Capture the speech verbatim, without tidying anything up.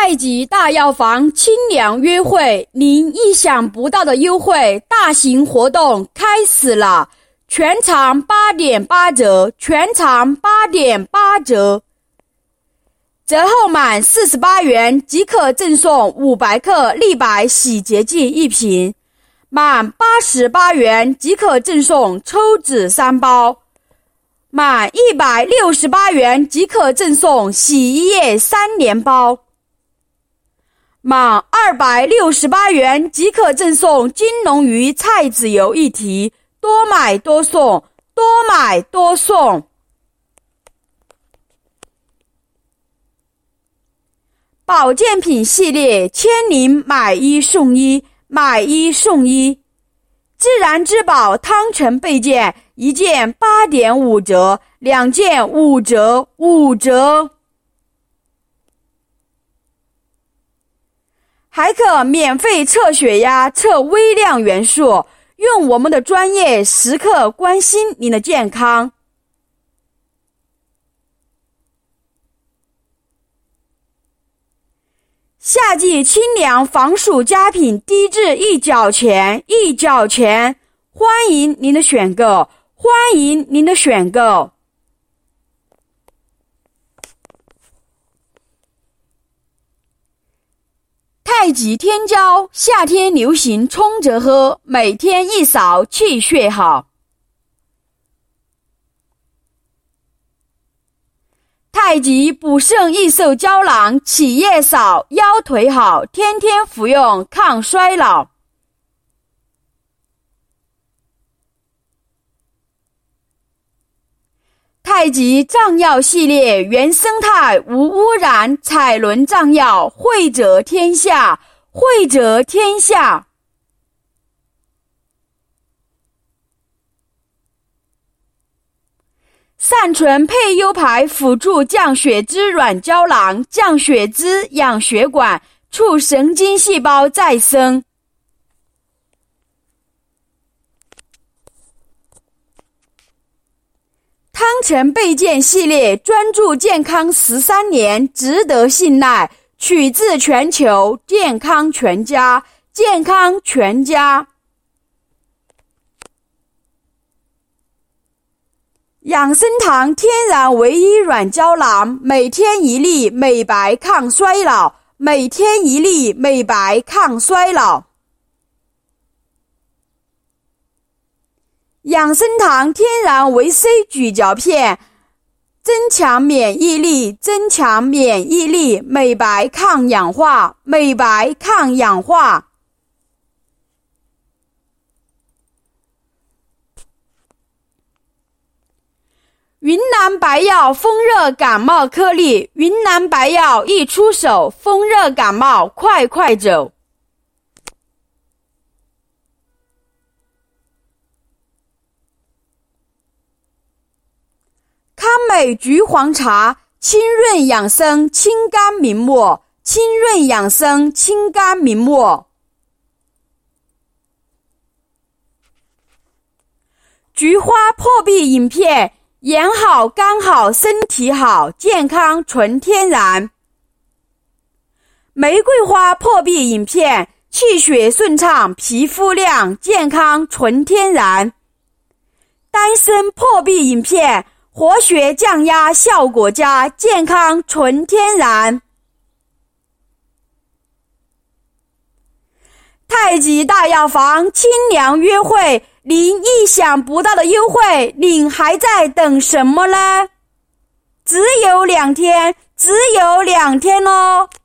太极大药房清凉约会，您意想不到的优惠大型活动开始了，全场八点八折，全场八点八折。折后满四十八元即可赠送五百克立白洗洁剂一瓶，满八十八元即可赠送抽纸三包，满一百六十八元即可赠送洗衣液三连包，满二百六十八元即可赠送金龙鱼菜籽油一提，多买多送，多买多送。保健品系列千灵买一送一，买一送一。自然之宝汤臣倍健，一件八点五折，两件五折，五折。还可免费测血压，测微量元素，用我们的专业时刻关心您的健康。夏季清凉防暑佳品低至一角钱，一角钱，欢迎您的选购，欢迎您的选购。太极天胶，夏天流行冲着喝，每天一勺气血好。太极补肾益寿胶囊，起夜少，腰腿好，天天服用抗衰老。太极藏药系列原生态无污染彩轮藏药，惠泽天下，惠泽天下。善存配优牌辅助降血脂软胶囊，降血脂养血管，促神经细胞再生。汤臣倍健系列专注健康十三年，值得信赖，取自全球，健康全家，健康全家。养生堂天然唯一软胶囊，每天一粒，美白抗衰老，每天一粒，美白抗衰老。养生堂天然维 C 咀嚼片，增强免疫力，增强免疫力，美白抗氧化，美白抗氧化。云南白药风热感冒颗粒，云南白药一出手，风热感冒快快走。康美橘黄茶，清润养生，清肝明目，清润养生，清肝明目。菊花破壁饮片，眼好肝好身体好，健康纯天然。玫瑰花破壁饮片，气血顺畅，皮肤亮，健康纯天然。丹参破壁饮片，活血降压效果佳，健康纯天然。太极大药房清凉约会，您意想不到的优惠，您还在等什么呢？只有两天，只有两天哦。